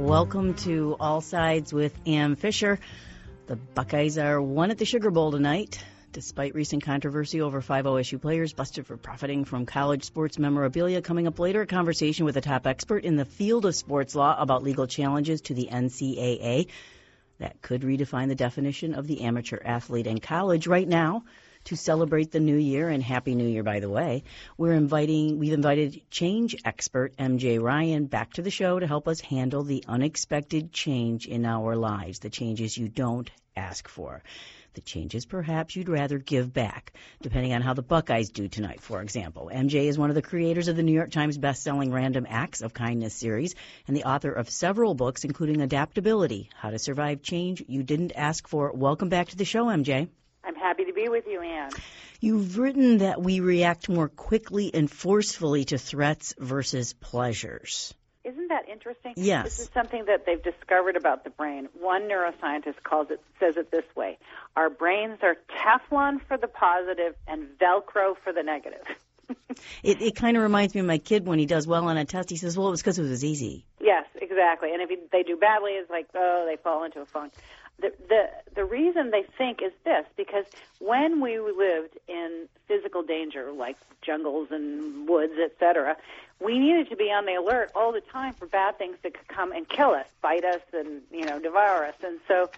Welcome to All Sides with Ann Fisher. The Buckeyes are one at the Sugar Bowl tonight. Despite recent controversy over 5 OSU players busted for profiting from college sports memorabilia. Coming up later, a conversation with a top expert in the field of sports law about legal challenges to the NCAA that could redefine the definition of the amateur athlete in college. Right now, to celebrate the new year, and Happy New Year, by the way, we've invited change expert MJ Ryan back to the show to help us handle the unexpected change in our lives, the changes you don't ask for, the changes perhaps you'd rather give back, depending on how the Buckeyes do tonight, for example. MJ is one of the creators of the New York Times best-selling Random Acts of Kindness series and the author of several books, including Adaptability, How to Survive Change You Didn't Ask For. Welcome back to the show, MJ. I'm happy to be with you, Ann. You've written that we react more quickly and forcefully to threats versus pleasures. Isn't that interesting? Yes. This is something that they've discovered about the brain. One neuroscientist says it this way: our brains are Teflon for the positive and Velcro for the negative. It kind of reminds me of my kid when he does well on a test. He says, well, it was because it was easy. Yes, exactly. And if they do badly, it's like, oh, they fall into a funk. The reason they think is this, because when we lived in physical danger, like jungles and woods, etc., we needed to be on the alert all the time for bad things that could come and kill us, bite us, and devour us. And so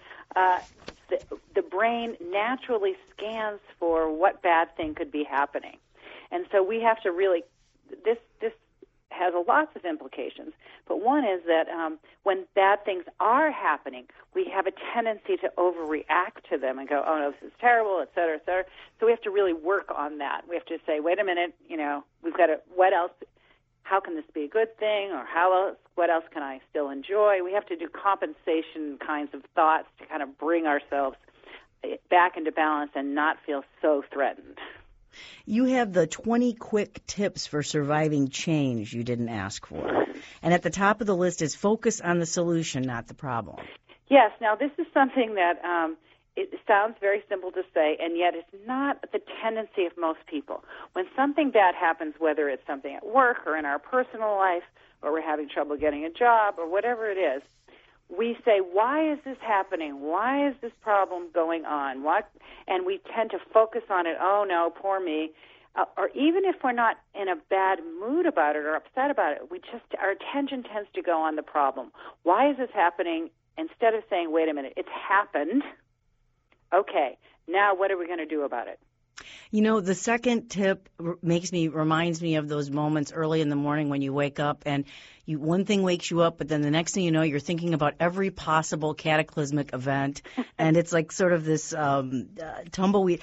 the brain naturally scans for what bad thing could be happening. And so we have to really this has lots of implications, but one is that when bad things are happening, we have a tendency to overreact to them and go, oh, no, this is terrible, et cetera, et cetera. So we have to really work on that. We have to say, wait a minute, we've got to, what else, how can this be a good thing, or what else can I still enjoy? We have to do compensation kinds of thoughts to kind of bring ourselves back into balance and not feel so threatened. You have the 20 quick tips for surviving change you didn't ask for. And at the top of the list is focus on the solution, not the problem. Yes. Now, this is something that it sounds very simple to say, and yet it's not the tendency of most people. When something bad happens, whether it's something at work or in our personal life, or we're having trouble getting a job or whatever it is, we say, why is this happening? Why is this problem going on? And we tend to focus on it, oh, no, poor me. Or even if we're not in a bad mood about it or upset about it, our attention tends to go on the problem. Why is this happening? Instead of saying, wait a minute, it's happened. Okay, now what are we going to do about it? The second tip reminds me of those moments early in the morning when you wake up and one thing wakes you up, but then the next thing you know, you're thinking about every possible cataclysmic event, and it's like sort of this tumbleweed.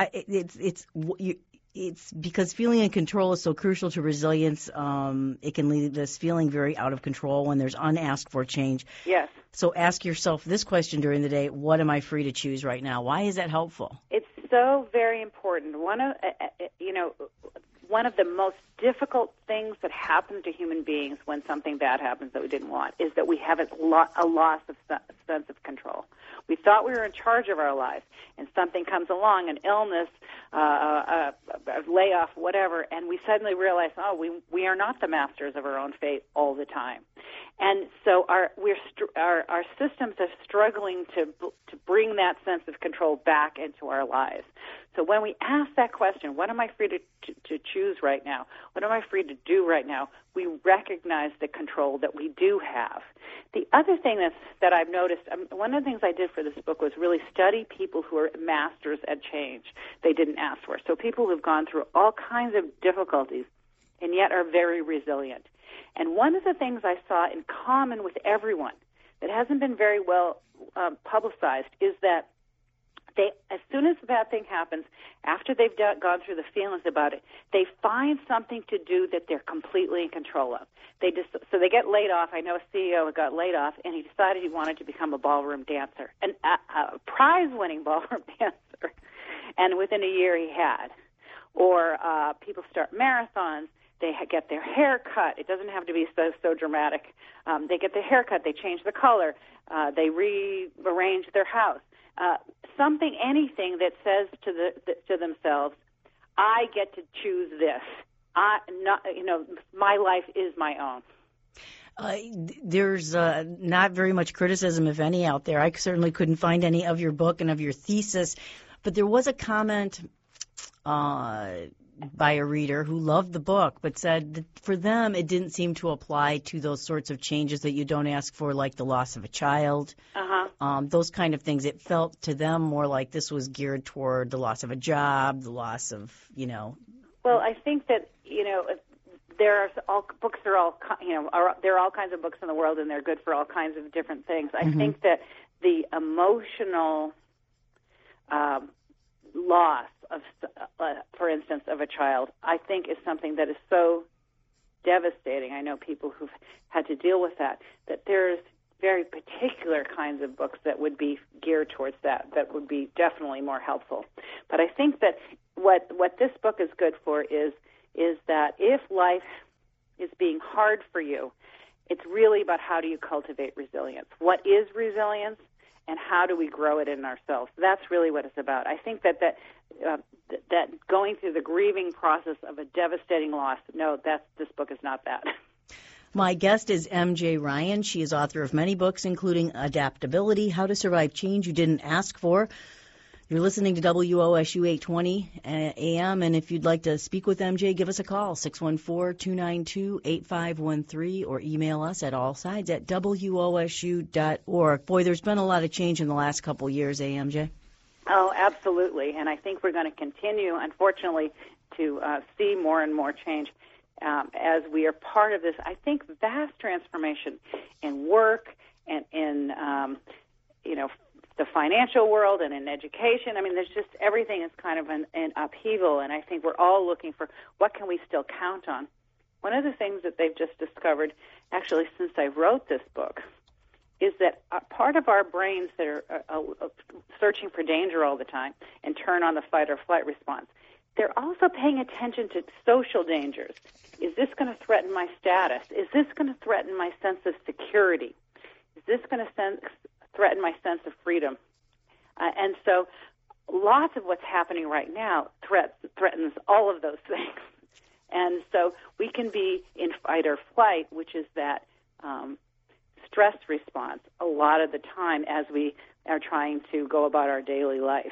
It's because feeling in control is so crucial to resilience. It can lead to this feeling very out of control when there's unasked for change. Yes. So ask yourself this question during the day: what am I free to choose right now? Why is that helpful? It's so very important. One of the most difficult things that happen to human beings when something bad happens that we didn't want is that we have a loss of sense of control. We thought we were in charge of our life, and something comes along, an illness, a layoff, whatever, and we suddenly realize, we are not the masters of our own fate all the time. And so our systems are struggling to bring that sense of control back into our lives. So when we ask that question, what am I free to choose right now? What am I free to do right now? We recognize the control that we do have. The other thing that I've noticed, one of the things I did for this book was really study people who are masters at change they didn't ask for. So people who have gone through all kinds of difficulties and yet are very resilient. And one of the things I saw in common with everyone that hasn't been very well publicized is that as soon as a bad thing happens, after they've gone through the feelings about it, they find something to do that they're completely in control of. So they get laid off. I know a CEO who got laid off, and he decided he wanted to become a ballroom dancer, a prize-winning ballroom dancer. And within a year, he had. Or people start marathons. They get their hair cut. It doesn't have to be so dramatic. They get their hair cut. They change the color. They rearrange their house. Anything that says to themselves, I get to choose this. My life is my own. There's not very much criticism, if any, out there. I certainly couldn't find any of your book and of your thesis, but there was a comment by a reader who loved the book but said that for them it didn't seem to apply to those sorts of changes that you don't ask for, like the loss of a child, those kind of things. It felt to them more like this was geared toward the loss of a job, the loss of, Well, I think that, there are there are all kinds of books in the world, and they're good for all kinds of different things. I think that the emotional loss of, for instance, of a child, I think is something that is so devastating. I know people who've had to deal with that there's very particular kinds of books that would be geared towards that would be definitely more helpful. But I think that what this book is good for is that if life is being hard for you, it's really about how do you cultivate resilience. What is resilience, and how do we grow it in ourselves? That's really what it's about. I think that going through the grieving process of a devastating loss, this book is not that. My guest is M.J. Ryan. She is author of many books, including Adaptability, How to Survive Change You Didn't Ask For. You're listening to WOSU 820 AM, and if you'd like to speak with MJ, give us a call, 614-292-8513, or email us at allsides@wosu.org. Boy, there's been a lot of change in the last couple of years, MJ? Oh, absolutely, and I think we're going to continue, unfortunately, to see more and more change as we are part of this, I think, vast transformation in work and in, the financial world and in education. I mean, there's just everything is kind of an upheaval, and I think we're all looking for what can we still count on. One of the things that they've just discovered, actually, since I wrote this book, is that part of our brains that are searching for danger all the time and turn on the fight or flight response, they're also paying attention to social dangers. Is this going to threaten my status? Is this going to threaten my sense of security? Is this going to threaten my sense of freedom? And so lots of what's happening right now threatens all of those things. And so we can be in fight or flight, which is that stress response a lot of the time as we are trying to go about our daily life.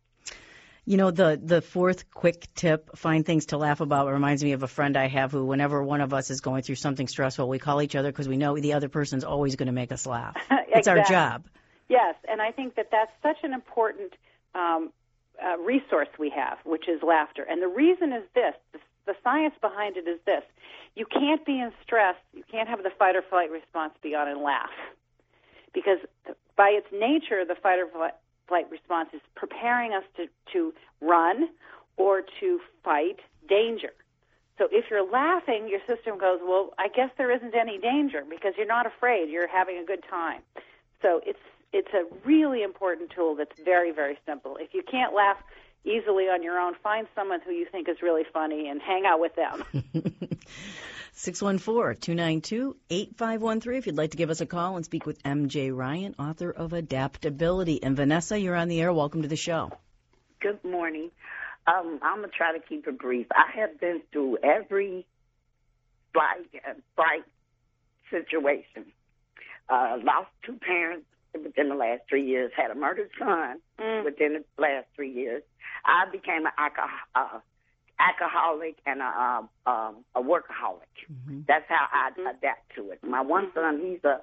The fourth quick tip, find things to laugh about, reminds me of a friend I have who, whenever one of us is going through something stressful, we call each other because we know the other person's always going to make us laugh. It's our job. Yes, and I think that that's such an important resource we have, which is laughter. And the reason is this. The science behind it is this. You can't be in stress, you can't have the fight or flight response be on and laugh. Because by its nature, the fight or flight response is preparing us to run or to fight danger. So if you're laughing, your system goes, well, I guess there isn't any danger because you're not afraid. You're having a good time. So it's a really important tool that's very, very simple. If you can't laugh easily on your own, find someone who you think is really funny and hang out with them. 614-292-8513 if you'd like to give us a call and speak with M.J. Ryan, author of Adaptability. And Vanessa, you're on the air. Welcome to the show. Good morning. I'm going to try to keep it brief. I have been through every bright situation. Lost two parents within the last 3 years, had a murdered son within the last 3 years. I became an alcoholic and a workaholic. Mm-hmm. That's how I adapt to it. My one son, he's a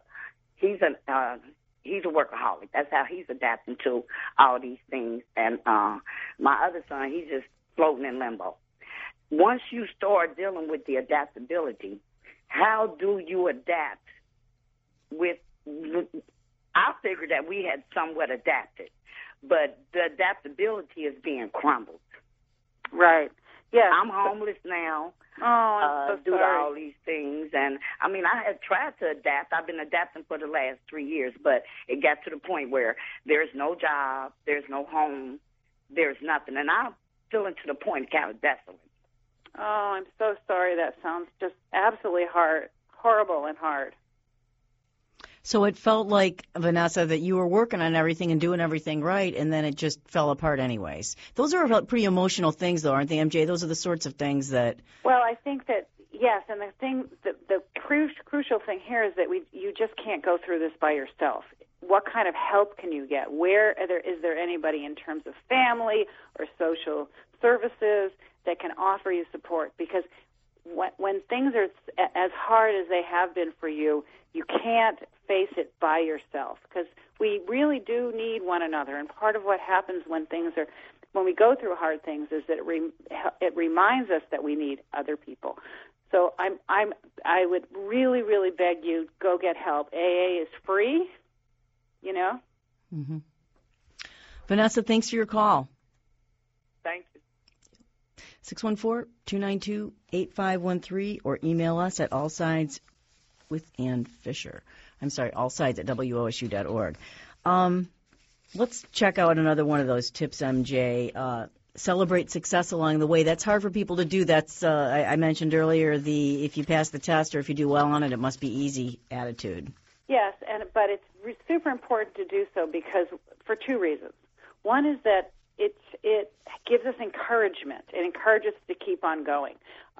workaholic. That's how he's adapting to all these things. And my other son, he's just floating in limbo. Once you start dealing with the adaptability, how do you adapt with? I figured that we had somewhat adapted, but the adaptability is being crumbled. Right. Yeah. I'm homeless now. Oh, I'm so due to sorry. all these things. And, I mean, I have tried to adapt. I've been adapting for the last 3 years, but it got to the point where there's no job, there's no home, there's nothing. And I'm feeling to the point kind of desolate. Oh, I'm so sorry. That sounds just absolutely horrible and hard. So it felt like, Vanessa, that you were working on everything and doing everything right, and then it just fell apart anyways. Those are pretty emotional things, though, aren't they, MJ? Those are the sorts of things that... Well, I think that, Yes, and the crucial thing here is that you just can't go through this by yourself. What kind of help can you get? Is there anybody in terms of family or social services that can offer you support? Because when things are as hard as they have been for you, you can't face it by yourself, because we really do need one another. And part of what happens when we go through hard things is that it reminds us that we need other people. So I would really, really beg you, go get help. AA is free, you know. Mm-hmm. Vanessa, thanks for your call. Thank you. 614-292-8513 or email us at allsides with Ann Fisher. I'm sorry, allsides at WOSU.org. Let's check out another one of those tips, MJ. Celebrate success along the way. That's hard for people to do. That's I mentioned earlier, if you pass the test or if you do well on it, it must be easy attitude. Yes, but it's super important to do so for two reasons. One is that it gives us encouragement. It encourages us to keep on going.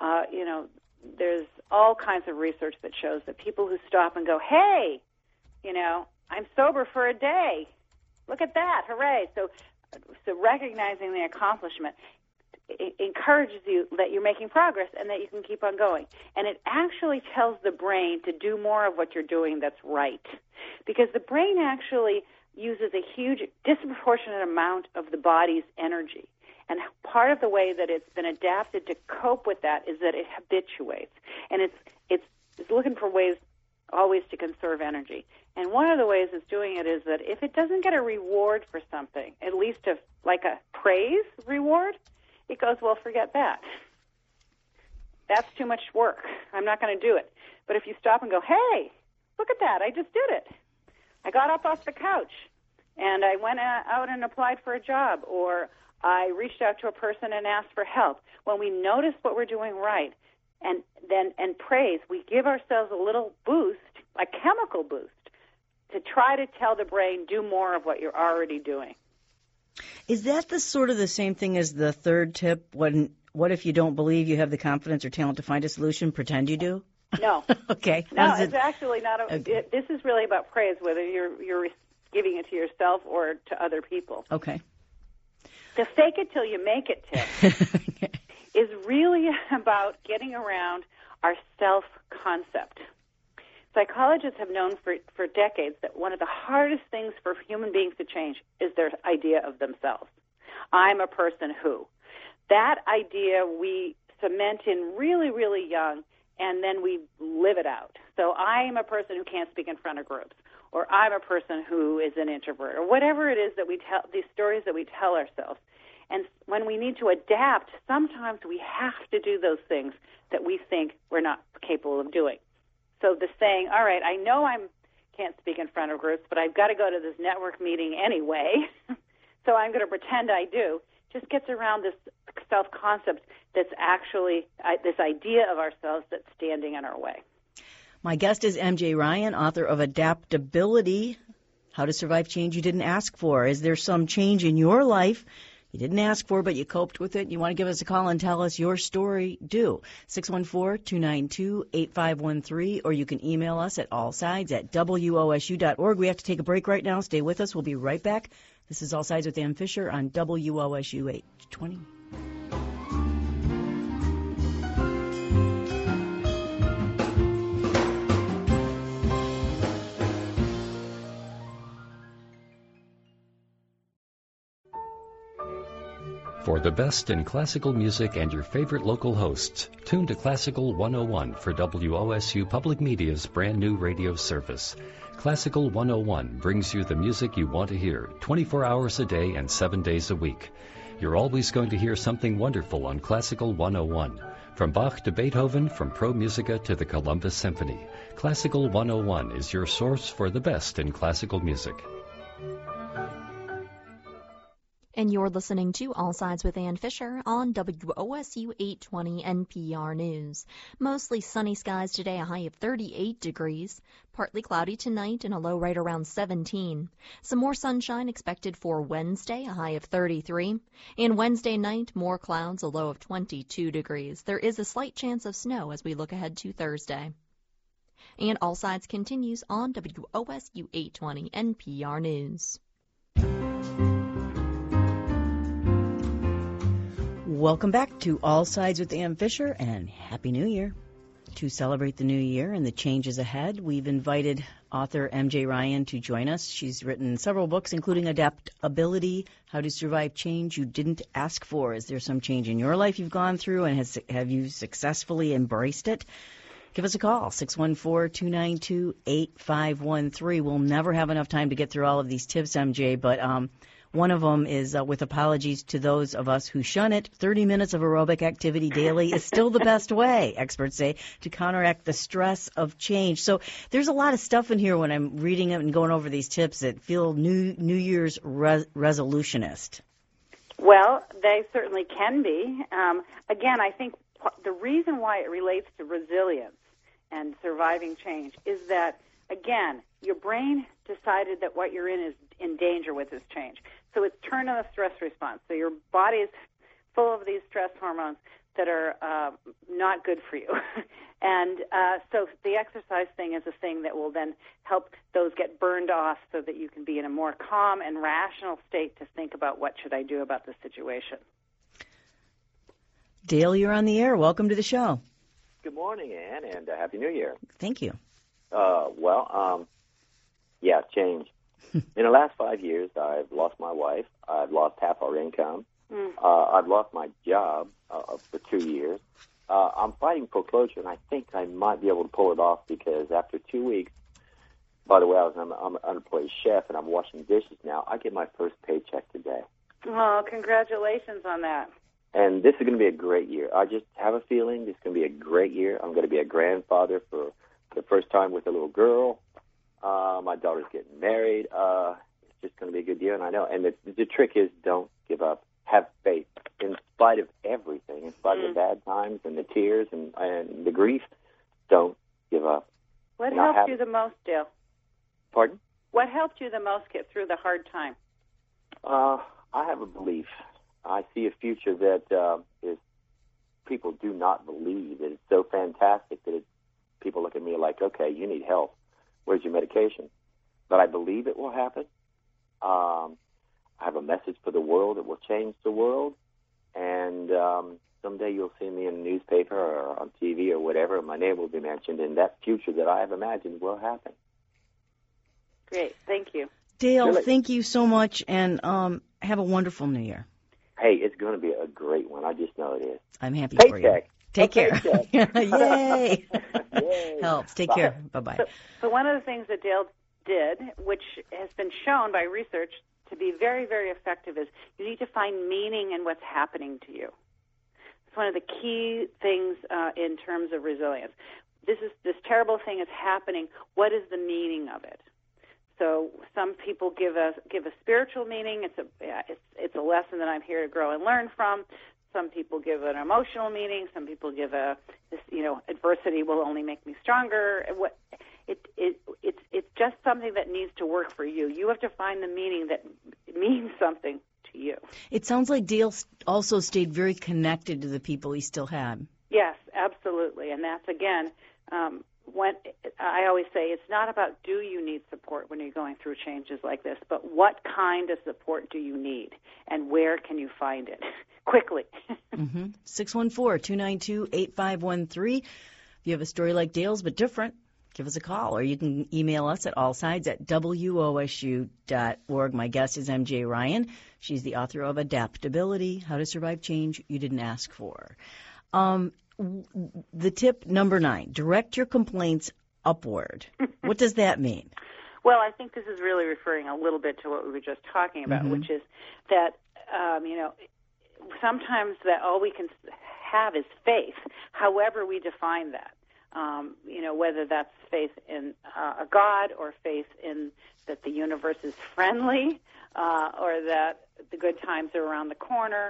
There's all kinds of research that shows that people who stop and go, hey, I'm sober for a day. Look at that. Hooray. So recognizing the accomplishment encourages you that you're making progress and that you can keep on going. And it actually tells the brain to do more of what you're doing that's right. Because the brain actually uses a huge, disproportionate amount of the body's energy. And part of the way that it's been adapted to cope with that is that it habituates. And it's looking for ways always to conserve energy. And one of the ways it's doing it is that if it doesn't get a reward for something, at least like a praise reward, it goes, well, forget that. That's too much work. I'm not going to do it. But if you stop and go, hey, look at that, I just did it. I got up off the couch, and I went out and applied for a job, or I reached out to a person and asked for help. When we notice what we're doing right and praise, we give ourselves a little boost, a chemical boost, to try to tell the brain, do more of what you're already doing. Is that the same thing as the third tip? What if you don't believe you have the confidence or talent to find a solution? Pretend you do? No. Okay. No, it's actually not. This is really about praise, whether you're giving it to yourself or to other people. Okay. The fake it till you make it tip is really about getting around our self-concept. Psychologists have known for decades that one of the hardest things for human beings to change is their idea of themselves. I'm a person who. That idea we cement in really, really young, and then we live it out. So I'm a person who can't speak in front of groups, or I'm a person who is an introvert, or whatever it is that we tell, these stories that we tell ourselves. And when we need to adapt, sometimes we have to do those things that we think we're not capable of doing. So the saying, all right, I know I can't speak in front of groups, but I've got to go to this network meeting anyway, so I'm going to pretend I do, just gets around this self-concept that's actually this idea of ourselves that's standing in our way. My guest is MJ Ryan, author of Adaptability, How to Survive Change You Didn't Ask For. Is there some change in your life you didn't ask for, but you coped with it? You want to give us a call and tell us your story? Do. 614-292-8513, or you can email us at allsides@wosu.org. We have to take a break right now. Stay with us. We'll be right back. This is All Sides with Ann Fisher on WOSU 820. For the best in classical music and your favorite local hosts, tune to Classical 101 for WOSU Public Media's brand new radio service. Classical 101 brings you the music you want to hear 24 hours a day and 7 days a week. You're always going to hear something wonderful on Classical 101. From Bach to Beethoven, from Pro Musica to the Columbus Symphony, Classical 101 is your source for the best in classical music. And you're listening to All Sides with Ann Fisher on WOSU 820 NPR News. Mostly sunny skies today, a high of 38 degrees. Partly cloudy tonight and a low right around 17. Some more sunshine expected for Wednesday, a high of 33. And Wednesday night, more clouds, a low of 22 degrees. There is a slight chance of snow as we look ahead to Thursday. And All Sides continues on WOSU 820 NPR News. Welcome back to All Sides with Ann Fisher, and Happy New Year. To celebrate the new year and the changes ahead, we've invited author M.J. Ryan to join us. She's written several books, including Adaptability, How to Survive Change You Didn't Ask For. Is there some change in your life you've gone through, and have you successfully embraced it? Give us a call, 614-292-8513. We'll never have enough time to get through all of these tips, MJ, but one of them is, with apologies to those of us who shun it, 30 minutes of aerobic activity daily is still the best way, experts say, to counteract the stress of change. So there's a lot of stuff in here when I'm reading it and going over these tips that feel New Year's resolutionist. Well, they certainly can be. Again, I think the reason why it relates to resilience and surviving change is that, again, your brain decided that what you're in is in danger with this change. So it's turned on a stress response. So your body is full of these stress hormones that are not good for you. And so the exercise thing is a thing that will then help those get burned off so that you can be in a more calm and rational state to think about what should I do about the situation. Dale, you're on the air. Welcome to the show. Good morning, Ann, and Happy New Year. Thank you. Change. In the last 5 years, I've lost my wife. I've lost half our income. I've lost my job for 2 years. I'm fighting foreclosure, and I think I might be able to pull it off because after 2 weeks, by the way, I'm an unemployed chef, and I'm washing dishes now. I get my first paycheck today. Oh, congratulations on that. And this is going to be a great year. I just have a feeling this is going to be a great year. I'm going to be a grandfather for the first time with a little girl. My daughter's getting married. It's just going to be a good year, and I know. And the trick is don't give up. Have faith. In spite of everything, in spite of the bad times and the tears and the grief, don't give up. What helped you the most, Dale? Pardon? What helped you the most get through the hard time? I have a belief. I see a future that is people do not believe. That it's so fantastic that people look at me like, okay, you need help. Where's your medication? But I believe it will happen. I have a message for the world. It will change the world. And someday you'll see me in a newspaper or on TV or whatever, and my name will be mentioned, and that future that I have imagined will happen. Great. Thank you. Dale, Thank you so much, and have a wonderful New Year. Hey, it's going to be a great one. I just know it is. I'm happy Paycheck. for you. Take care. Yay. Yay. Helps. Take care. Bye-bye. So one of the things that Dale did, which has been shown by research to be very, very effective, is you need to find meaning in what's happening to you. It's one of the key things in terms of resilience. This terrible thing is happening. What is the meaning of it? So some people give a spiritual meaning. It's a lesson that I'm here to grow and learn from. Some people give an emotional meaning. Some people give adversity will only make me stronger. It's just something that needs to work for you. You have to find the meaning that means something to you. It sounds like Dale also stayed very connected to the people he still had. Yes, absolutely. And that's, again, when I always say it's not about do you need support when you're going through changes like this, but what kind of support do you need and where can you find it quickly? 614-292-8513. If you have a story like Dale's but different, give us a call, or you can email us at allsides@wosu.org. My guest is MJ Ryan. She's the author of Adaptability, How to Survive Change You Didn't Ask For. The tip number 9, direct your complaints upward. What does that mean? Well, I think this is really referring a little bit to what we were just talking about, which is that, sometimes that all we can have is faith, however we define that. whether that's faith in a God or faith in that the universe is friendly or that the good times are around the corner.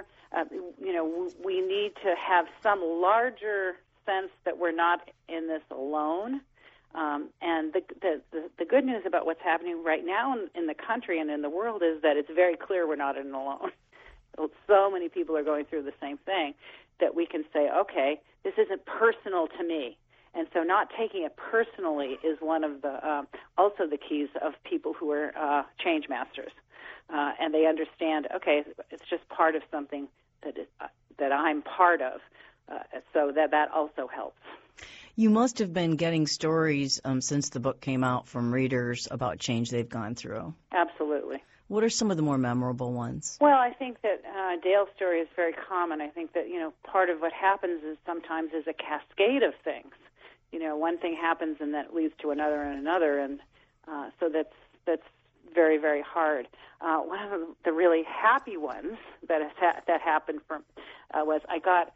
We need to have some larger sense that we're not in this alone. And the good news about what's happening right now in the country and in the world is that it's very clear we're not in alone. So many people are going through the same thing that we can say, okay, this isn't personal to me. And so not taking it personally is one of the also the keys of people who are change masters. And they understand, okay, it's just part of something that I'm part of. So that also helps. You must have been getting stories since the book came out from readers about change they've gone through. Absolutely. What are some of the more memorable ones? Well, I think that Dale's story is very common. I think that, part of what happens is sometimes is a cascade of things. One thing happens and that leads to another and another, and so that's very, very hard. One of the really happy ones that happened was I got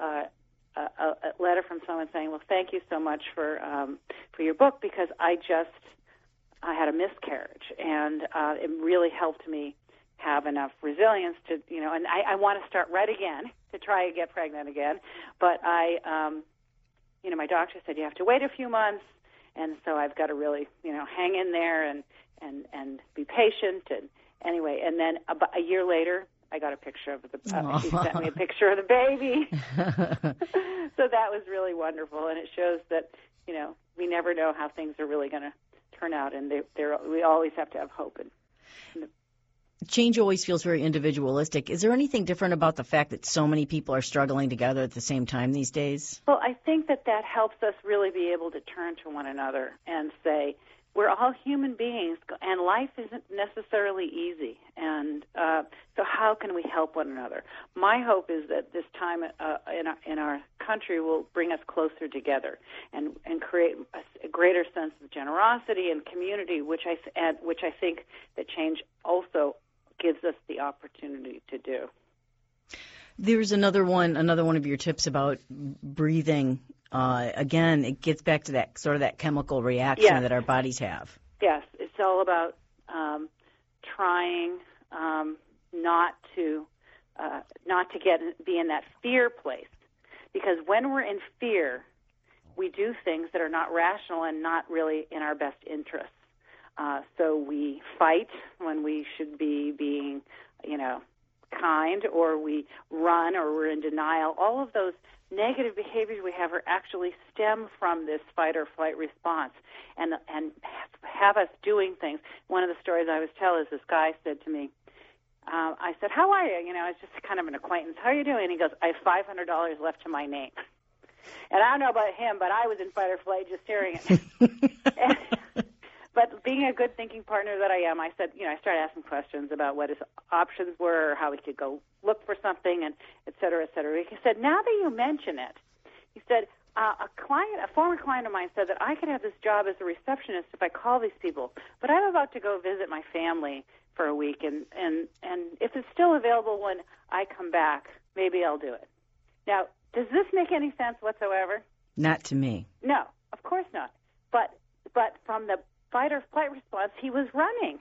a letter from someone saying, "Well, thank you so much for your book because I had a miscarriage, and it really helped me have enough resilience to, and I want to start right again to try and get pregnant again, but my doctor said you have to wait a few months, and so I've got to really, hang in there and be patient, and anyway, and then about a year later, I got a picture of she sent me a picture of the baby. So that was really wonderful, and it shows that, we never know how things are really going to turn out, and we always have to have hope. Change always feels very individualistic. Is there anything different about the fact that so many people are struggling together at the same time these days? Well, I think that helps us really be able to turn to one another and say, we're all human beings, and life isn't necessarily easy. And so how can we help one another? My hope is that this time in our country will bring us closer together and create a greater sense of generosity and community, which I think that change also gives us the opportunity to do. There's another one of your tips about breathing. Again, it gets back to that sort of that chemical reaction that our bodies have. Yes, it's all about trying not to be in that fear place, because when we're in fear, we do things that are not rational and not really in our best interests. So we fight when we should be being, kind, or we run, or we're in denial. All of those negative behaviors we have are actually stem from this fight or flight response, and have us doing things. One of the stories I always tell is this guy said to me, I said, "How are you?" It's just kind of an acquaintance. "How are you doing?" And he goes, "I have $500 left to my name." And I don't know about him, but I was in fight or flight just hearing it. But being a good thinking partner that I am, I said, I started asking questions about what his options were, or how he could go look for something, and et cetera, et cetera. He said, "Now that you mention it," he said, a former client of mine said that I could have this job as a receptionist if I call these people, but I'm about to go visit my family for a week, and if it's still available when I come back, maybe I'll do it. Now, does this make any sense whatsoever? Not to me. No, of course not. But from the fight or flight response, he was running.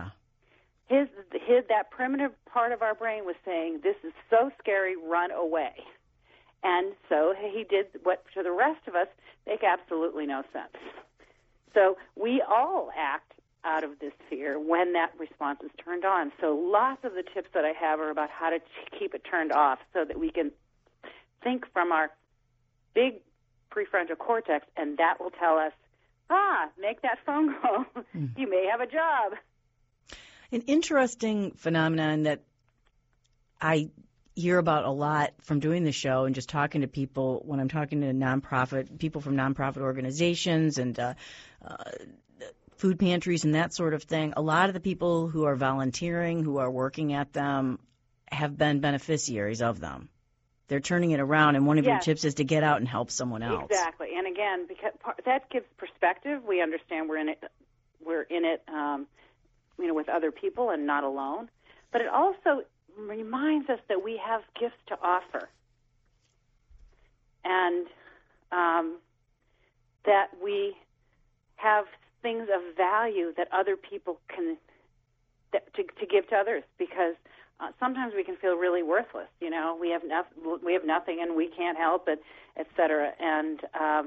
That primitive part of our brain was saying, "This is so scary, run away." And so he did what to the rest of us make absolutely no sense. So we all act out of this fear when that response is turned on. So lots of the tips that I have are about how to keep it turned off so that we can think from our big prefrontal cortex, and that will tell us, make that phone call. You may have a job. An interesting phenomenon that I hear about a lot from doing the show and just talking to people when I'm talking to people from nonprofit organizations and food pantries and that sort of thing. A lot of the people who are volunteering, who are working at them, have been beneficiaries of them. They're turning it around, and one of your tips is to get out and help someone else. Exactly, and again, because that gives perspective. We understand we're in it, with other people and not alone. But it also reminds us that we have gifts to offer, and that we have things of value that other people can to give to others, because sometimes we can feel really worthless. You know, we have nothing and we can't help it, etc. And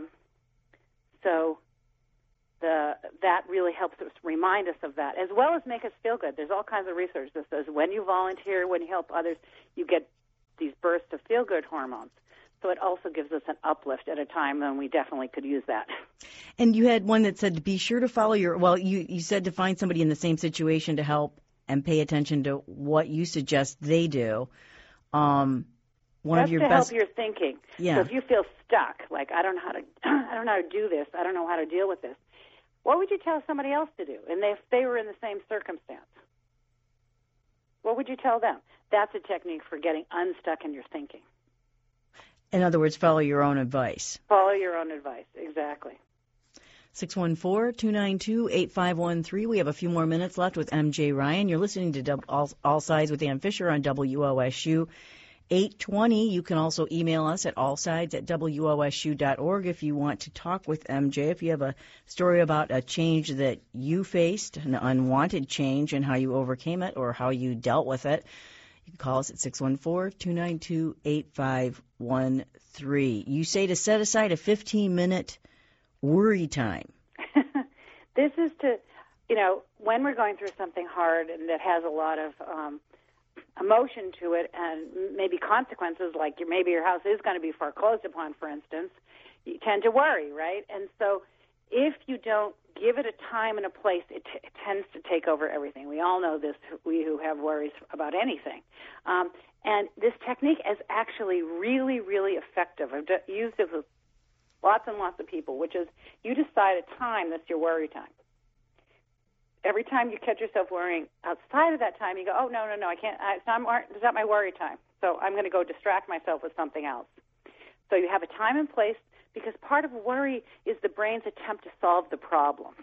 so that really helps us remind us of that, as well as make us feel good. There's all kinds of research that says when you volunteer, when you help others, you get these bursts of feel-good hormones. So it also gives us an uplift at a time when we definitely could use that. And you had one that said to be sure to follow you said to find somebody in the same situation to help and pay attention to what you suggest they do. That's to help your thinking. Yeah. So if you feel stuck, like I don't know how to do this, I don't know how to deal with this, what would you tell somebody else to do? And if they were in the same circumstance, what would you tell them? That's a technique for getting unstuck in your thinking. In other words, follow your own advice. Follow your own advice, exactly. 614-292-8513. We have a few more minutes left with MJ Ryan. You're listening to All Sides with Ann Fisher on WOSU 820. You can also email us at allsides@wosu.org if you want to talk with MJ. If you have a story about a change that you faced, an unwanted change, and how you overcame it or how you dealt with it, you can call us at 614-292-8513. You say to set aside a 15-minute worry time. This is to, when we're going through something hard and that has a lot of emotion to it and maybe consequences, like maybe your house is going to be foreclosed upon, for instance, you tend to worry, right? And so if you don't give it a time and a place, it tends to take over everything. We all know this, we who have worries about anything. And this technique is actually really, really effective. I've used it with lots and lots of people, which is you decide a time that's your worry time. Every time you catch yourself worrying outside of that time, you go, oh, no, I can't. It's not my worry time. So I'm going to go distract myself with something else. So you have a time and place, because part of worry is the brain's attempt to solve the problem.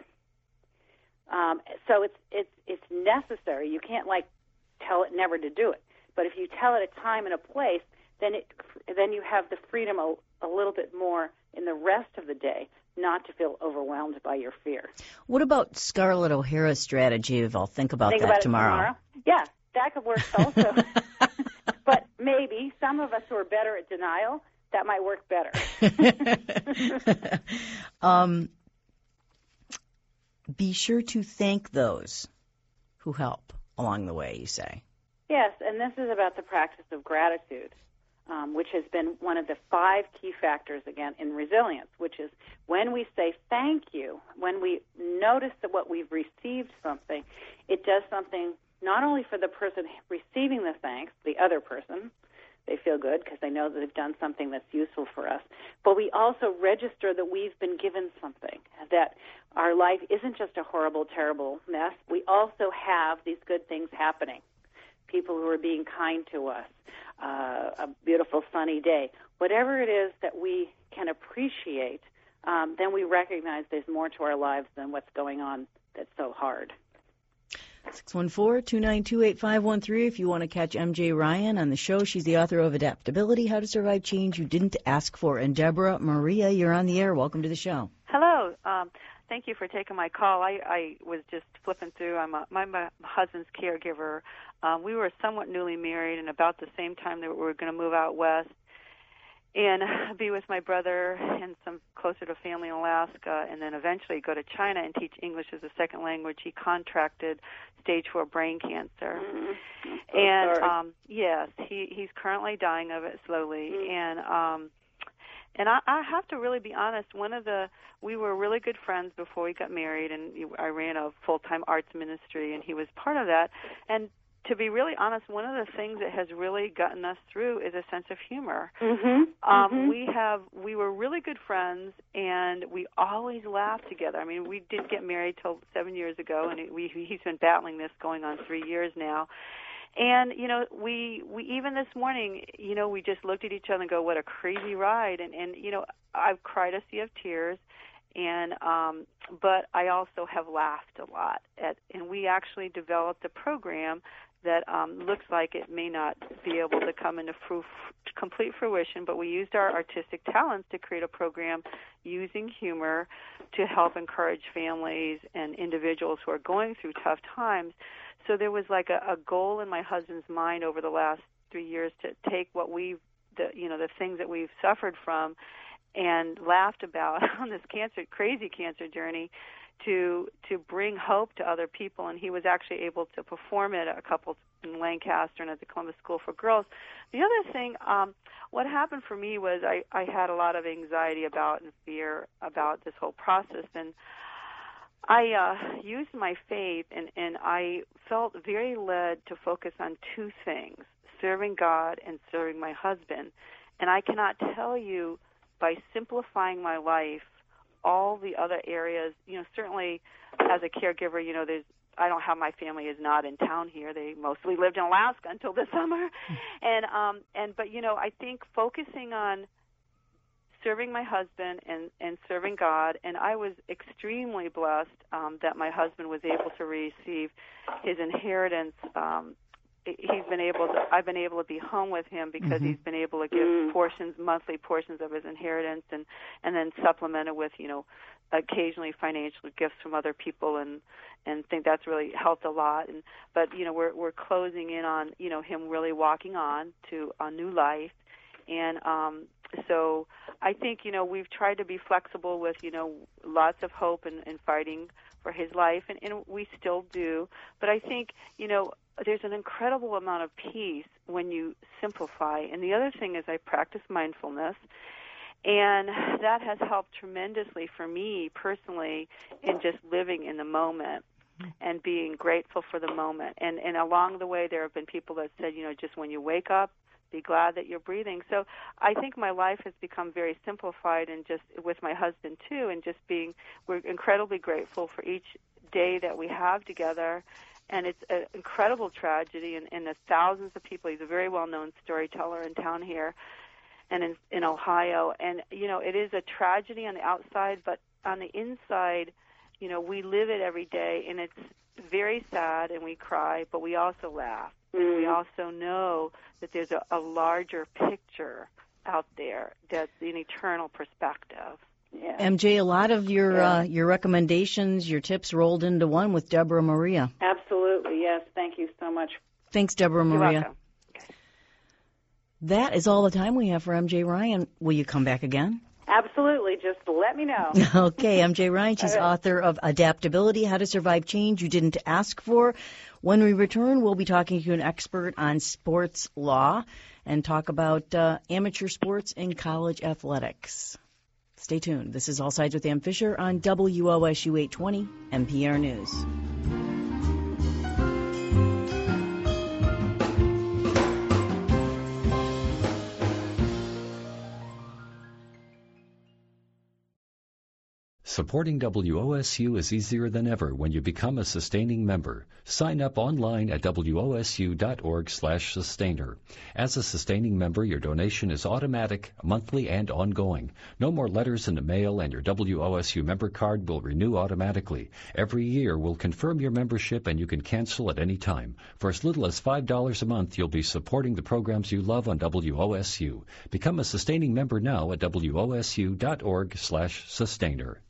So it's necessary. You can't tell it never to do it. But if you tell it a time and a place, then you have the freedom a little bit more in the rest of the day, not to feel overwhelmed by your fear. What about Scarlett O'Hara's strategy of I'll think about that tomorrow? Yeah, that could work also. But maybe some of us who are better at denial, that might work better. Be sure to thank those who help along the way, you say. Yes, and this is about the practice of gratitude, which has been one of the 5 key factors, again, in resilience, which is when we say thank you, when we notice that what we've received something, it does something not only for the person receiving the thanks, the other person, they feel good because they know that they've done something that's useful for us, but we also register that we've been given something, that our life isn't just a horrible, terrible mess. We also have these good things happening. People who are being kind to us, a beautiful sunny day, whatever it is that we can appreciate, then we recognize there's more to our lives than what's going on that's so hard. 614-292-8513 if you want to catch MJ Ryan on the show. She's the author of Adaptability, How to Survive Change You Didn't Ask For. And Deborah Maria, you're on the air. Welcome to the show. Hello. Thank you for taking my call. I was just flipping through. I'm my husband's caregiver. We were somewhat newly married, and about the same time that we were going to move out west and be with my brother and some closer to family in Alaska, and then eventually go to China and teach English as a second language. He contracted stage 4 brain cancer. And yes, he's currently dying of it slowly. And I have to really be honest, we were really good friends before we got married, and I ran a full-time arts ministry, and he was part of that. And to be really honest, one of the things that has really gotten us through is a sense of humor. We were really good friends, and we always laughed together. I mean, we didn't get married till 7 years ago, and he's been battling this going on 3 years now. And, we even this morning, we just looked at each other and go, what a crazy ride. And I've cried a sea of tears, and but I also have laughed a lot. And we actually developed a program that looks like it may not be able to come into complete fruition, but we used our artistic talents to create a program using humor to help encourage families and individuals who are going through tough times. So there was like a goal in my husband's mind over the last 3 years to take what the things that we've suffered from and laughed about on this crazy cancer journey, to bring hope to other people. And he was actually able to perform it a couple in Lancaster and at the Columbus School for Girls. The other thing, what happened for me was I had a lot of anxiety about and fear about this whole process, and I used my faith, and I felt very led to focus on two things: serving God and serving my husband. And I cannot tell you, by simplifying my life, all the other areas, certainly as a caregiver, I don't have, my family is not in town here. They mostly lived in Alaska until this summer. But I think focusing on serving my husband and serving God, and I was extremely blessed that my husband was able to receive his inheritance. I've been able to be home with him because he's been able to give monthly portions of his inheritance, and then supplemented with, occasionally financial gifts from other people, and think that's really helped a lot. But we're closing in on, him really walking on to a new life. And so I think, we've tried to be flexible with, lots of hope and fighting for his life, and we still do. But I think, there's an incredible amount of peace when you simplify. And the other thing is I practice mindfulness, and that has helped tremendously for me personally in just living in the moment and being grateful for the moment. And along the way there have been people that said, just when you wake up, be glad that you're breathing. So I think my life has become very simplified, and just with my husband too, and just we're incredibly grateful for each day that we have together. And it's an incredible tragedy, and the thousands of people. He's a very well-known storyteller in town here and in Ohio. And, it is a tragedy on the outside, but on the inside, we live it every day, and it's very sad, and we cry, but we also laugh. And we also know that there's a larger picture out there that's an eternal perspective. Yeah. MJ, a lot of your recommendations, your tips rolled into one with Deborah Maria. Absolutely, yes. Thank you so much. Thanks, Deborah Maria. You're welcome. Okay. That is all the time we have for MJ Ryan. Will you come back again? Absolutely. Just let me know. Okay, MJ Ryan, she's author of Adaptability, How to Survive Change You Didn't Ask For. When we return, we'll be talking to an expert on sports law and talk about amateur sports and college athletics. Stay tuned. This is All Sides with Ann Fisher on WOSU 820 NPR News. Supporting WOSU is easier than ever when you become a sustaining member. Sign up online at wosu.org/sustainer. As a sustaining member, your donation is automatic, monthly, and ongoing. No more letters in the mail, and your WOSU member card will renew automatically. Every year, we'll confirm your membership, and you can cancel at any time. For as little as $5 a month, you'll be supporting the programs you love on WOSU. Become a sustaining member now at wosu.org/sustainer.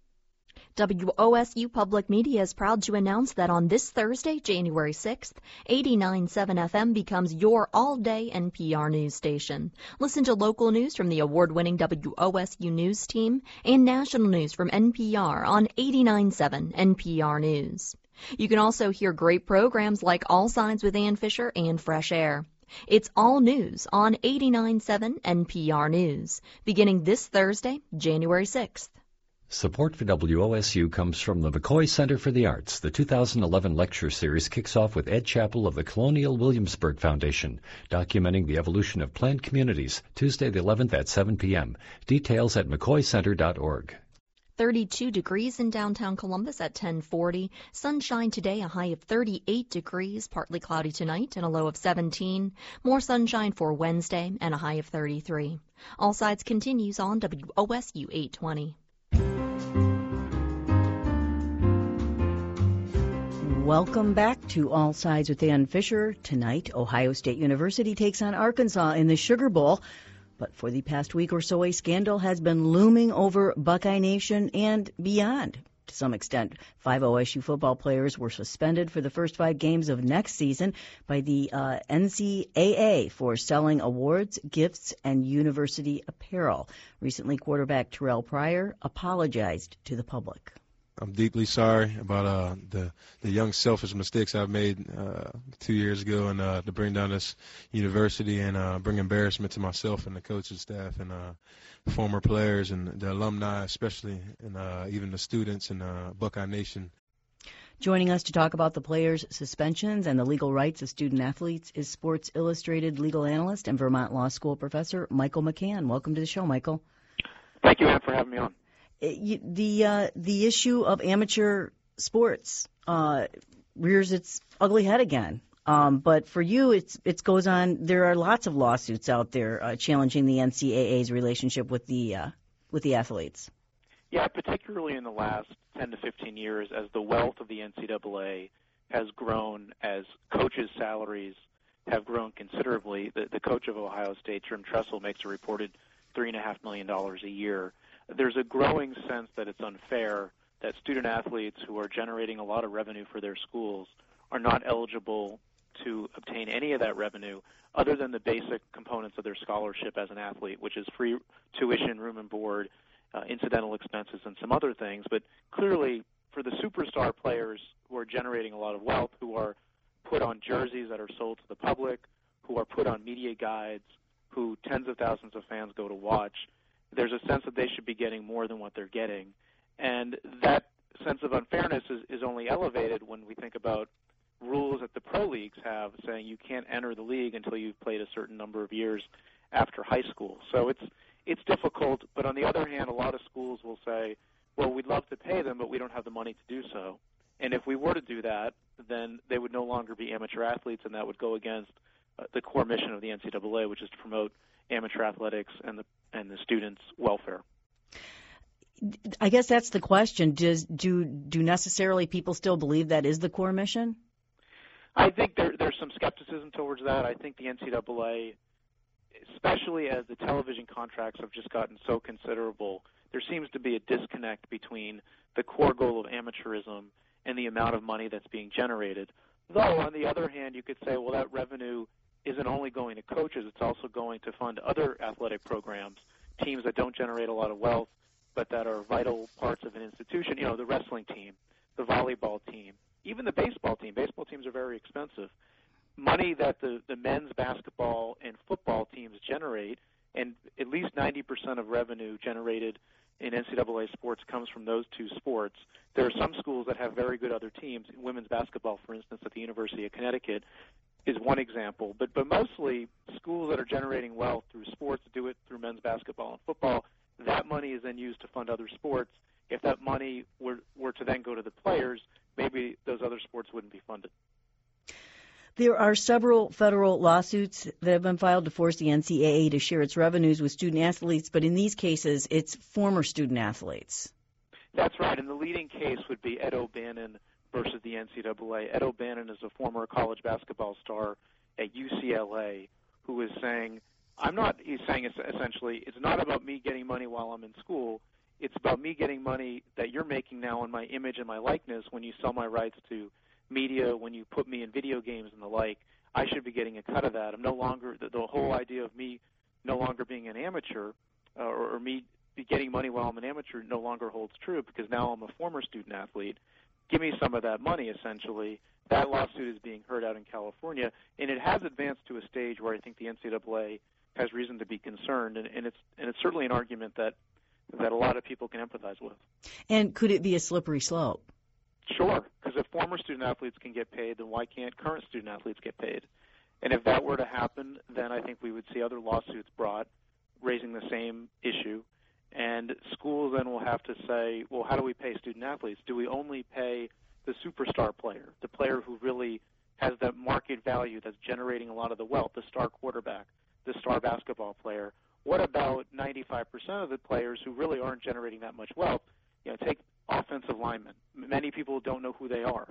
WOSU Public Media is proud to announce that on this Thursday, January 6th, 89.7 FM becomes your all-day NPR news station. Listen to local news from the award-winning WOSU News team and national news from NPR on 89.7 NPR News. You can also hear great programs like All Sides with Ann Fisher and Fresh Air. It's all news on 89.7 NPR News, beginning this Thursday, January 6th. Support for WOSU comes from the McCoy Center for the Arts. The 2011 lecture series kicks off with Ed Chappell of the Colonial Williamsburg Foundation, documenting the evolution of planned communities, Tuesday the 11th at 7 p.m. Details at mccoycenter.org. 32 degrees in downtown Columbus at 10:40. Sunshine today, a high of 38 degrees, partly cloudy tonight, and a low of 17. More sunshine for Wednesday, and a high of 33. All Sides continues on WOSU 820. Welcome back to All Sides with Ann Fisher. Tonight, Ohio State University takes on Arkansas in the Sugar Bowl. But for the past week or so, a scandal has been looming over Buckeye Nation and beyond. To some extent, 5 OSU football players were suspended for the first 5 games of next season by the NCAA for selling awards, gifts, and university apparel. Recently, quarterback Terrell Pryor apologized to the public. I'm deeply sorry about the young selfish mistakes I've made 2 years ago, and to bring down this university and bring embarrassment to myself and the coaching staff and former players and the alumni especially, and even the students and Buckeye Nation. Joining us to talk about the players' suspensions and the legal rights of student athletes is Sports Illustrated legal analyst and Vermont Law School professor Michael McCann. Welcome to the show, Michael. Thank you, Ann, for having me on. The issue of amateur sports rears its ugly head again. But for you, it goes on. There are lots of lawsuits out there challenging the NCAA's relationship with the athletes. Yeah, particularly in the last 10 to 15 years, as the wealth of the NCAA has grown, as coaches' salaries have grown considerably. The coach of Ohio State, Jim Tressel, makes a reported $3.5 million a year. There's a growing sense that it's unfair that student athletes who are generating a lot of revenue for their schools are not eligible to obtain any of that revenue other than the basic components of their scholarship as an athlete, which is free tuition, room and board, incidental expenses, and some other things. But clearly, for the superstar players who are generating a lot of wealth, who are put on jerseys that are sold to the public, who are put on media guides, who tens of thousands of fans go to watch, there's a sense that they should be getting more than what they're getting. And that sense of unfairness is only elevated when we think about rules that the pro leagues have saying you can't enter the league until you've played a certain number of years after high school. So it's difficult, but on the other hand, a lot of schools will say, well, we'd love to pay them, but we don't have the money to do so. And if we were to do that, then they would no longer be amateur athletes, and that would go against the core mission of the NCAA, which is to promote amateur athletics and the students' welfare. I guess that's the question. Do necessarily people still believe that is the core mission? I think there's some skepticism towards that. I think the NCAA, especially as the television contracts have just gotten so considerable, there seems to be a disconnect between the core goal of amateurism and the amount of money that's being generated. Though, on the other hand, you could say, well, that revenue isn't only going to coaches, it's also going to fund other athletic programs, teams that don't generate a lot of wealth, but that are vital parts of an institution, the wrestling team, the volleyball team, even the baseball team. Baseball teams are very expensive. Money that the men's basketball and football teams generate, and at least 90% of revenue generated in NCAA sports comes from those two sports. There are some schools that have very good other teams. Women's basketball, for instance, at the University of Connecticut is one example. But mostly schools that are generating wealth through sports do it through men's basketball and football. That money is then used to fund other sports. If that money were to then go to the players, maybe those other sports wouldn't be funded. There are several federal lawsuits that have been filed to force the NCAA to share its revenues with student athletes, but in these cases, it's former student athletes. That's right, and the leading case would be Ed O'Bannon versus the NCAA. Ed O'Bannon is a former college basketball star at UCLA who is saying, essentially, it's not about me getting money while I'm in school. It's about me getting money that you're making now on my image and my likeness when you sell my rights to media, when you put me in video games and the like. I should be getting a cut of that. I'm no longer, the whole idea of me no longer being an amateur or me getting money while I'm an amateur no longer holds true because now I'm a former student athlete. Give me some of that money, essentially. That lawsuit is being heard out in California, and it has advanced to a stage where I think the NCAA has reason to be concerned, and it's certainly an argument that a lot of people can empathize with. And could it be a slippery slope? Sure, because if former student athletes can get paid, then why can't current student athletes get paid? And if that were to happen, then I think we would see other lawsuits brought raising the same issue. And schools then will have to say, well, how do we pay student athletes? Do we only pay the superstar player, the player who really has that market value that's generating a lot of the wealth, the star quarterback, the star basketball player? What about 95% of the players who really aren't generating that much wealth? Take offensive linemen. Many people don't know who they are.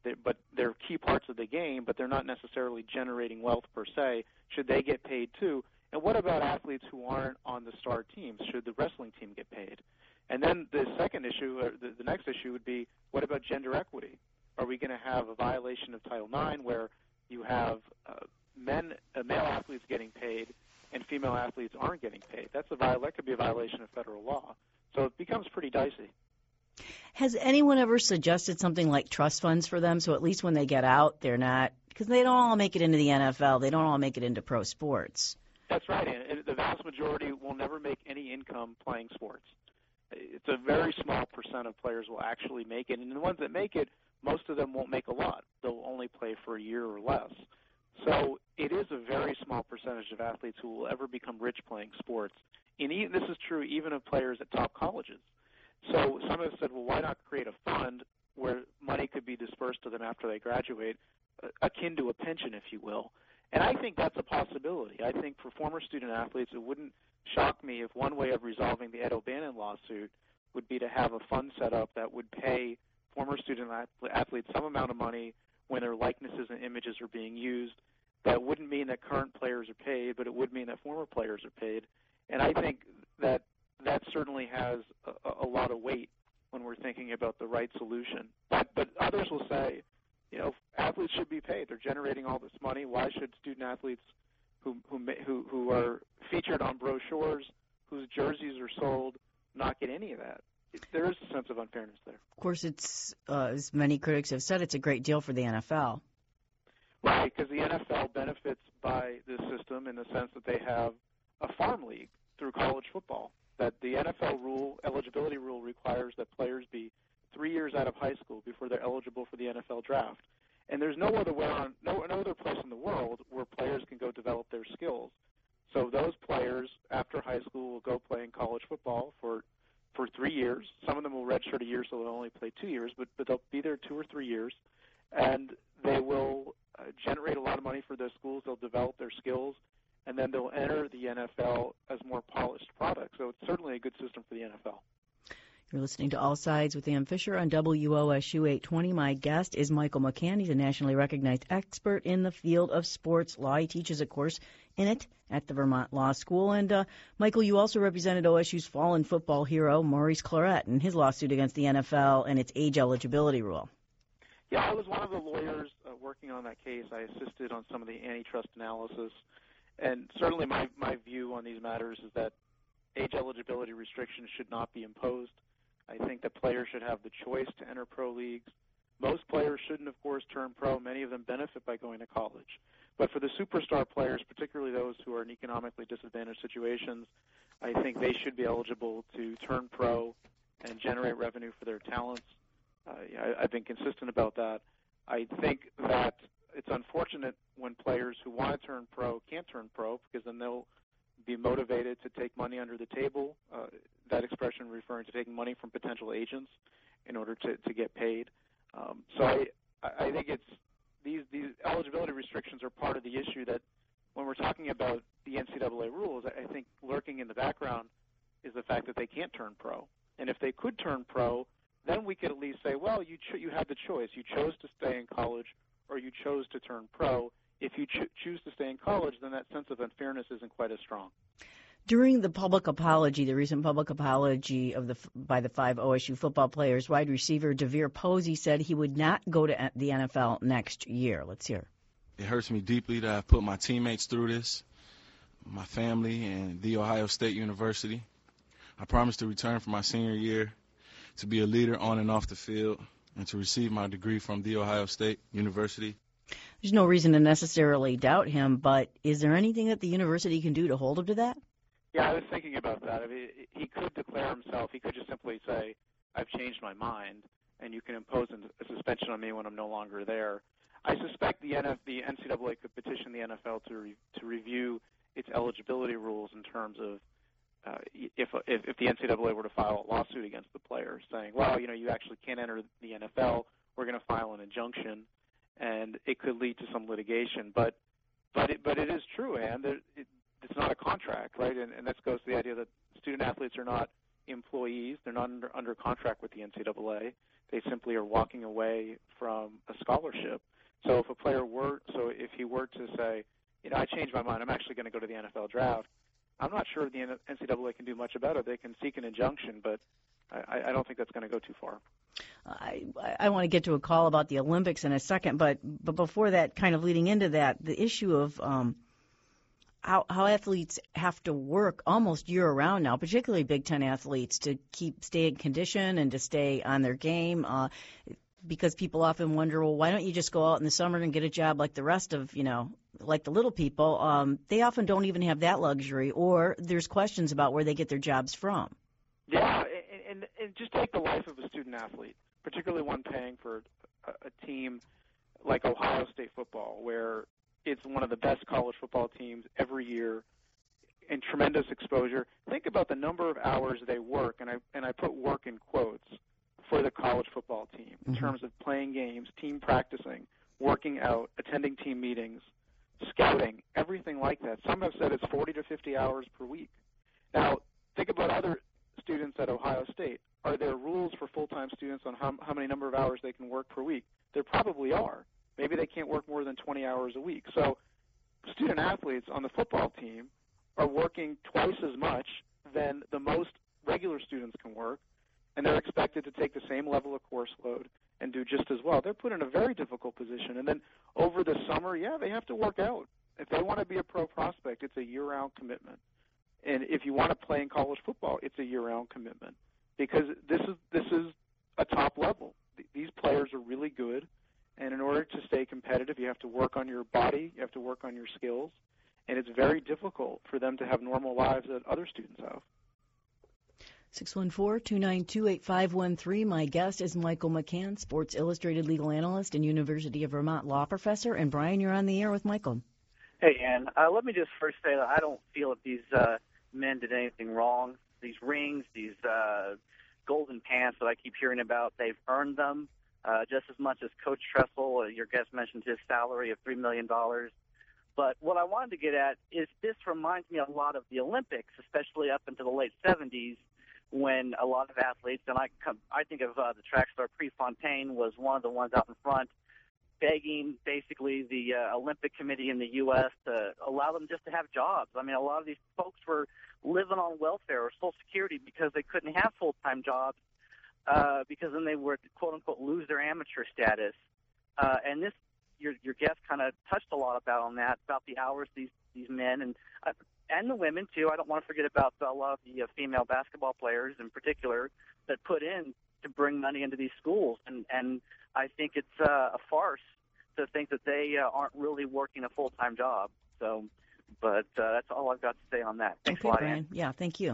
but they're key parts of the game, but they're not necessarily generating wealth per se. Should they get paid too? And what about athletes who aren't on the star teams? Should the wrestling team get paid? And then the second issue, or the next issue would be, what about gender equity? Are we going to have a violation of Title IX where you have male athletes getting paid and female athletes aren't getting paid? That could be a violation of federal law. So it becomes pretty dicey. Has anyone ever suggested something like trust funds for them, so at least when they get out, they're not, because they don't all make it into the NFL, they don't all make it into pro sports. That's right, and the vast majority will never make any income playing sports. It's a very small percent of players will actually make it, and the ones that make it, most of them won't make a lot. They'll only play for a year or less. So it is a very small percentage of athletes who will ever become rich playing sports. And this is true even of players at top colleges. So some have said, well, why not create a fund where money could be dispersed to them after they graduate, akin to a pension, if you will. And I think that's a possibility. I think for former student athletes, it wouldn't shock me if one way of resolving the Ed O'Bannon lawsuit would be to have a fund set up that would pay former student athletes some amount of money when their likenesses and images are being used. That wouldn't mean that current players are paid, but it would mean that former players are paid. And I think that certainly has a lot of weight when we're thinking about the right solution. But others will say, athletes should be paid. They're generating all this money. Why should student athletes who are featured on brochures, whose jerseys are sold, not get any of that? There is a sense of unfairness there. Of course, it's as many critics have said, it's a great deal for the NFL. Right, because the NFL benefits by this system in the sense that they have a farm league through college football. That the NFL eligibility rule requires that players be 3 years out of high school before they're eligible for the NFL draft. And there's no other place in the world where players can go develop their skills. So those players after high school will go play in college football for 3 years. Some of them will redshirt a year, so they'll only play 2 years, but they'll be there 2 or 3 years, and they will generate a lot of money for their schools. They'll develop their skills, and then they'll enter the NFL as more polished products. So it's certainly a good system for the NFL. You're listening to All Sides with Ann Fisher on WOSU 820. My guest is Michael McCann. He's a nationally recognized expert in the field of sports law. He teaches a course in it at the Vermont Law School. And, Michael, you also represented OSU's fallen football hero, Maurice Clarett, in his lawsuit against the NFL and its age eligibility rule. Yeah, I was one of the lawyers working on that case. I assisted on some of the antitrust analysis. And certainly my view on these matters is that age eligibility restrictions should not be imposed. I think that players should have the choice to enter pro leagues. Most players shouldn't, of course, turn pro. Many of them benefit by going to college. But for the superstar players, particularly those who are in economically disadvantaged situations, I think they should be eligible to turn pro and generate revenue for their talents. I've been consistent about that. I think that it's unfortunate when players who want to turn pro can't turn pro, because then they'll be motivated to take money under the table, that expression referring to taking money from potential agents in order to get paid. So I think it's these eligibility restrictions are part of the issue that when we're talking about the NCAA rules, I think lurking in the background is the fact that they can't turn pro. And if they could turn pro, then we could at least say, well, you had the choice. You chose to stay in college or you chose to turn pro. If you choose to stay in college, then that sense of unfairness isn't quite as strong. During the public apology, the recent public apology by the 5 OSU football players, wide receiver DeVere Posey said he would not go to the NFL next year. Let's hear. It hurts me deeply that I've put my teammates through this, my family, and The Ohio State University. I promise to return for my senior year to be a leader on and off the field and to receive my degree from The Ohio State University. There's no reason to necessarily doubt him, but is there anything that the university can do to hold him to that? Yeah, I was thinking about that. I mean, he could declare himself. He could just simply say, I've changed my mind, and you can impose a suspension on me when I'm no longer there. I suspect the NCAA could petition the NFL to review its eligibility rules in terms of if the NCAA were to file a lawsuit against the players saying, well, you actually can't enter the NFL, we're going to file an injunction, and it could lead to some litigation. But it is true, and it's not a contract, right? And that goes to the idea that student athletes are not employees. They're not under contract with the NCAA. They simply are walking away from a scholarship. So if he were to say, I changed my mind, I'm actually going to go to the NFL draft, I'm not sure the NCAA can do much about it. They can seek an injunction, but I don't think that's going to go too far. I want to get to a call about the Olympics in a second, but before that, kind of leading into that, the issue of how athletes have to work almost year-round now, particularly Big Ten athletes, to stay in condition and to stay on their game, because people often wonder, well, why don't you just go out in the summer and get a job like the rest of, like the little people? They often don't even have that luxury, or there's questions about where they get their jobs from. Yeah, and just take the life of a student athlete, particularly one paying for a team like Ohio State football, where it's one of the best college football teams every year and tremendous exposure. Think about the number of hours they work, and I put work in quotes, for the college football team in terms of playing games, team practicing, working out, attending team meetings, scouting, everything like that. Some have said it's 40 to 50 hours per week. Now, think about other students at Ohio State. Are there rules for full-time students on how many number of hours they can work per week? There probably are. Maybe they can't work more than 20 hours a week. So student athletes on the football team are working twice as much than the most regular students can work, and they're expected to take the same level of course load and do just as well. They're put in a very difficult position. And then over the summer, they have to work out. If they want to be a pro prospect, it's a year-round commitment. And if you want to play in college football, it's a year-round commitment, because this is a top level. These players are really good, and in order to stay competitive, you have to work on your body, you have to work on your skills, and it's very difficult for them to have normal lives that other students have. 614-292-8513. My guest is Michael McCann, Sports Illustrated legal analyst and University of Vermont law professor. And Brian, you're on the air with Michael. Hey, Ann. Let me just first say that I don't feel that these men did anything wrong. These rings, these golden pants that I keep hearing about, they've earned them just as much as Coach Tressel. Your guest mentioned his salary of $3 million. But what I wanted to get at is this reminds me a lot of the Olympics, especially up into the late 70s, when a lot of athletes, and I think of the track star Prefontaine was one of the ones out in front, begging basically the Olympic Committee in the U.S. to allow them just to have jobs. I mean, a lot of these folks were living on welfare or Social Security because they couldn't have full-time jobs because then they would, quote-unquote, lose their amateur status. And this, your guest kind of touched a lot about the hours these men and the women, too. I don't want to forget about a lot of the female basketball players in particular that put in to bring money into these schools. And I think it's a farce to think that they aren't really working a full-time job. So, but that's all I've got to say on that. Thanks a lot, Brian. Ann. Yeah, thank you.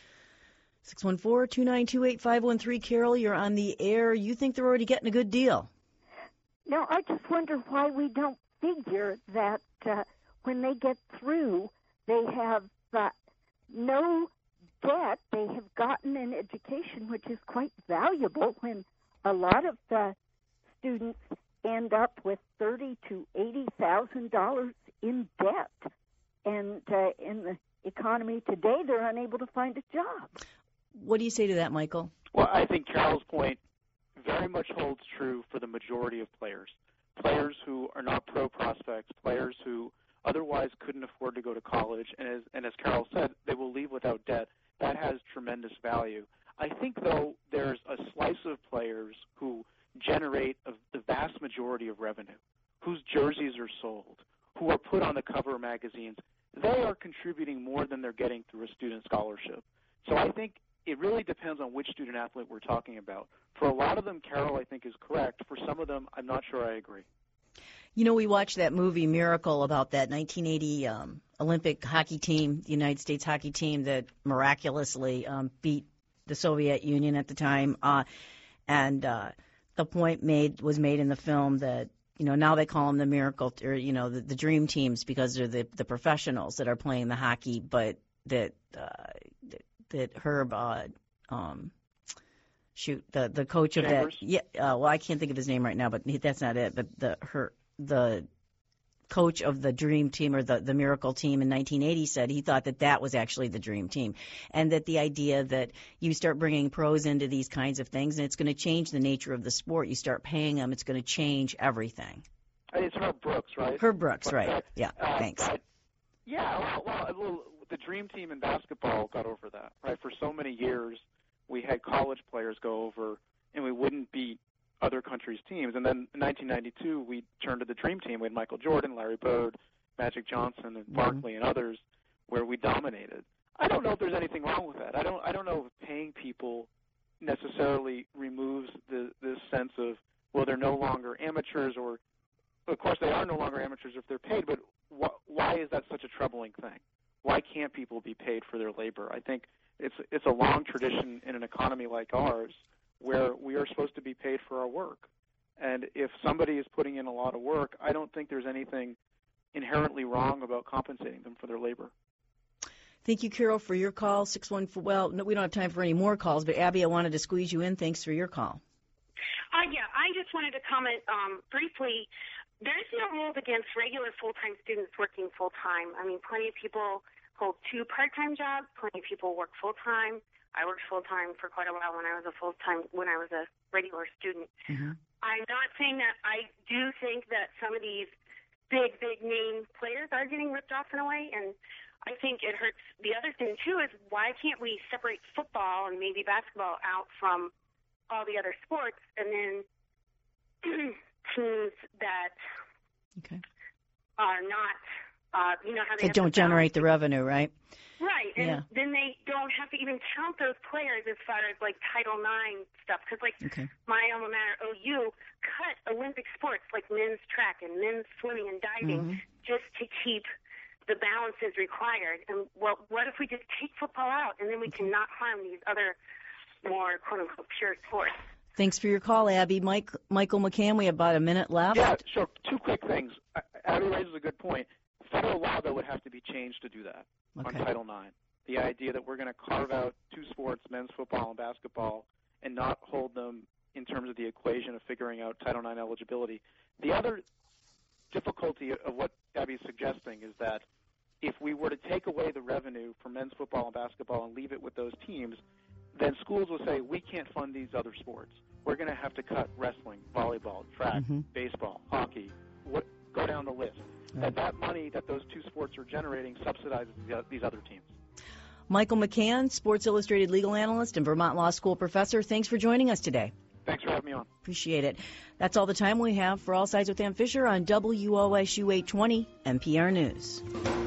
614-292-8513. Carol, you're on the air. You think they're already getting a good deal? No, I just wonder why we don't figure that when they get through, they have no debt. They have gotten an education, which is quite valuable, when a lot of the students end up with $30,000 to $80,000 in debt. And in the economy today, they're unable to find a job. What do you say to that, Michael? Well, I think Carol's point very much holds true for the majority of players. Players who are not pro prospects, players who otherwise couldn't afford to go to college, and as Carol said, they will leave without debt. That has tremendous value. I think, though, there's a slice of players who generate the vast majority of revenue, whose jerseys are sold, who are put on the cover of magazines. They are contributing more than they're getting through a student scholarship. So I think it really depends on which student athlete we're talking about. For a lot of them, Carol, I think, is correct. For some of them, I'm not sure I agree. You know, we watched that movie Miracle about that 1980 Olympic hockey team, the United States hockey team that miraculously beat the Soviet Union at the time. And the point was made in the film that, you know, now they call them the miracle, or, you know, the dream teams, because they're the professionals that are playing the hockey, but that Herb, the coach of Chambers? that, well, I can't think of his name right now, but that's not it. But the coach of the Dream Team or the Miracle Team in 1980 said he thought that was actually the Dream Team, and that the idea that you start bringing pros into these kinds of things and it's going to change the nature of the sport. You start paying them, it's going to change everything. It's Herb Brooks, right? Herb Brooks, right. Yeah, thanks. Yeah, well, the Dream Team in basketball got over that, right? For so many years, we had college players go over, and we wouldn't beat other countries' teams. And then in 1992, we turned to the Dream Team. We had Michael Jordan, Larry Bird, Magic Johnson, and Barkley and others, where we dominated. I don't know if there's anything wrong with that. I don't know if paying people necessarily removes this sense of, well, they're no longer amateurs, or of course they are no longer amateurs if they're paid, but why is that such a troubling thing? Why can't people be paid for their labor? I think it's a long tradition in an economy like ours where we are supposed to be paid for our work. And if somebody is putting in a lot of work, I don't think there's anything inherently wrong about compensating them for their labor. Thank you, Carol, for your call. 614. Well, no, we don't have time for any more calls, but Abby, I wanted to squeeze you in. Thanks for your call. Yeah, I just wanted to comment briefly. There's no rules against regular full-time students working full-time. I mean, plenty of people hold 2 part-time jobs. Plenty of people work full-time. I worked full-time for quite a while when I was a regular student. Mm-hmm. I'm not saying that. I do think that some of these big name players are getting ripped off in a way, and I think it hurts. The other thing, too, is why can't we separate football and maybe basketball out from all the other sports, and then teams that are not, how they don't generate the revenue, right? Right, and then they don't have to even count those players as far as, like, Title IX stuff, because, my alma mater, OU, cut Olympic sports like men's track and men's swimming and diving just to keep the balances required. And, well, what if we just take football out, and then we can not harm these other more, quote-unquote, pure sports? Thanks for your call, Abby. Michael McCann, we have about a minute left. Yeah, sure. 2 quick things. Abby raises a good point. Federal law, though, would have to be changed to do that on Title IX. The idea that we're going to carve out 2 sports, men's football and basketball, and not hold them in terms of the equation of figuring out Title IX eligibility. The other difficulty of what Abby's suggesting is that if we were to take away the revenue for men's football and basketball and leave it with those teams, then schools will say, we can't fund these other sports. We're going to have to cut wrestling, volleyball, track, baseball, hockey, go down the list. And that money that those 2 sports are generating subsidizes these other teams. Michael McCann, Sports Illustrated legal analyst and Vermont Law School professor, thanks for joining us today. Thanks for having me on. Appreciate it. That's all the time we have for All Sides with Ann Fisher on WOSU 820 NPR News.